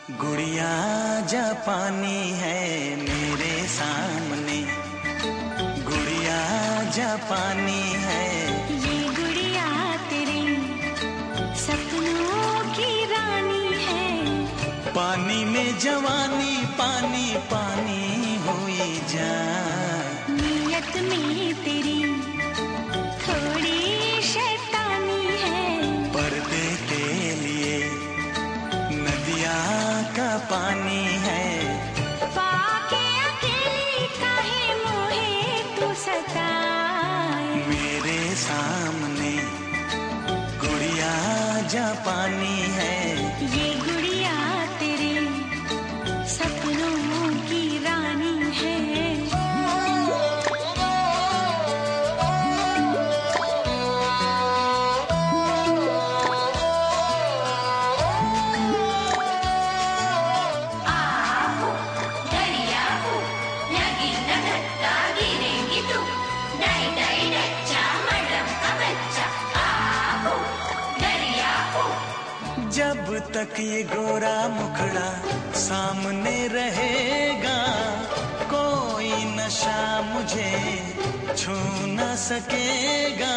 गुड़िया जापानी है मेरे सामने, गुड़िया जापानी है। ये गुड़िया तेरे सपनों की रानी है। पानी में जवानी पानी पानी हुई जाए। नीयत में तेरी थोड़ी शैतानी है। पर्दे के लिए नदिया का पानी है। पाके अकेली काहे मोहे तू सताए। मेरे सामने गुड़िया जापानी है। ये गुड़िया तेरे सपनों की रानी है। जब तक ये गोरा मुखड़ा सामने रहेगा, कोई नशा मुझे छू न सकेगा।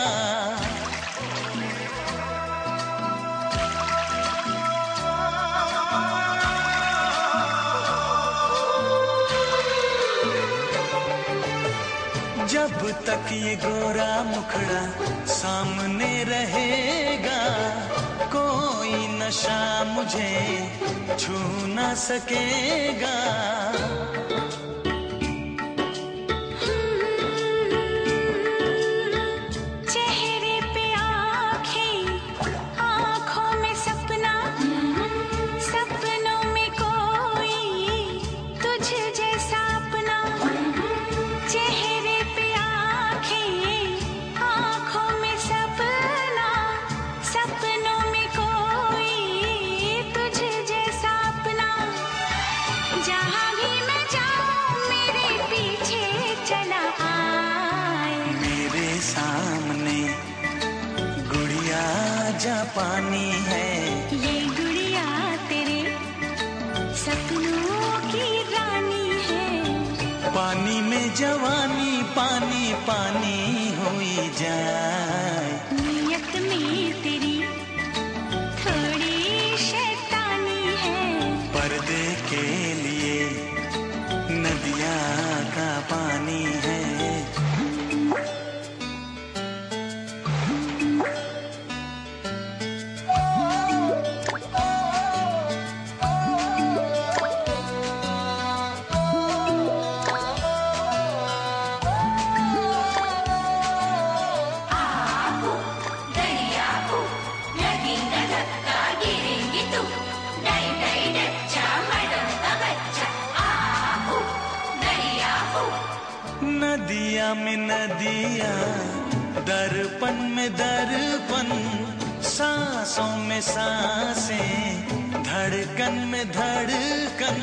जब तक ये गोरा मुखड़ा सामने रहेगा, कोई नशा मुझे छू न सकेगा। चेहरे पे आँखें, आँखों में सपना, सपनों में कोई तुझ जैसा अपना। चेहरे पे आँखें, आँखों में सपना, सपनों में कोई तुझ जैसा अपना। जहाँ भी मैं जाऊँ मेरे पीछे चला आए। मेरे सामने गुड़िया जापानी है। ये गुड़िया तेरे सपनों की रानी है। पानी में जवानी पानी पानी हुई जाए। नीयत में तेरी थोड़ी शैतानी है। पर्दे के लिए नदिया का पानी है। नदिया में नदिया, दर्पण में दर्पण, सांसों में सांसें, धड़कन में धड़कन।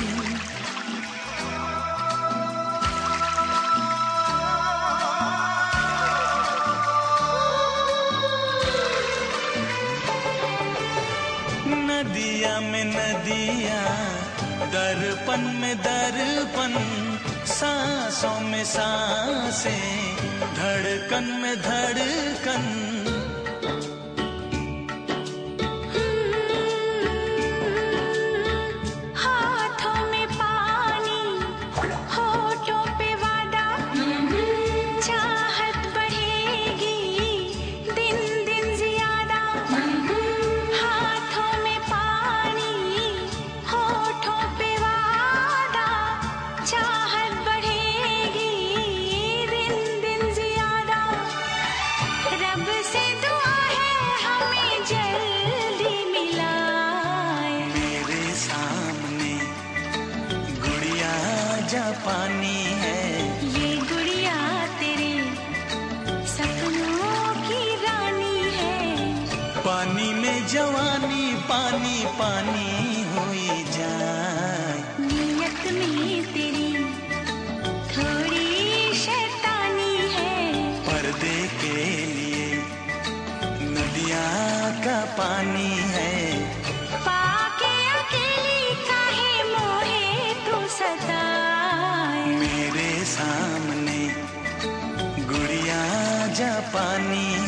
नदिया में नदिया, दर्पण में दर्पण, सांसों में सांसें, धड़कन में धड़कन। हाथों में पानी, होठों पे वादा, चाहत बढ़ेगी दिन दिन ज्यादा। हाथों में पानी, होठों पे वादा, चाहत बढ़ेगी दिन दिन ज्यादा। रब से दुआ है हमें जल्दी मिलाए। मेरे सामने गुड़िया जापानी है। ये गुड़िया तेरे सपनों की रानी है। पानी में जवानी पानी पानी हुई जाए। नीयत में तेरी थोड़ी शैतानी है। पर्दे के लिए नदिया का पानी है। पाके अकेली पानी